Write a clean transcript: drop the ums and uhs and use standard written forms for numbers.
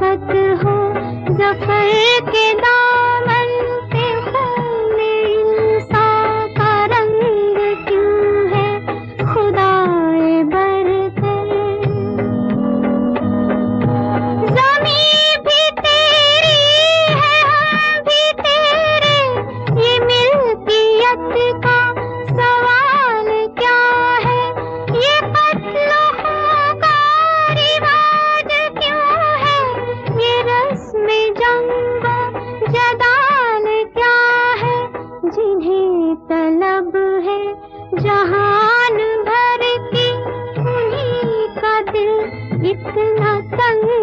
आफत हो ज़फ़र के दामन पे खून इंसान का रंग क्यों है खुदाए बरतर। ज़मीं भी तेरी है हम भी तेरे, ये मिल्कियत का सवाल क्या है, ये कत्ल का रिवाज क्यों है, ये रस्म जंग जदाल क्या है, जिन्हें तलब है जहान भर की उन्हीं का दिल इतना तंग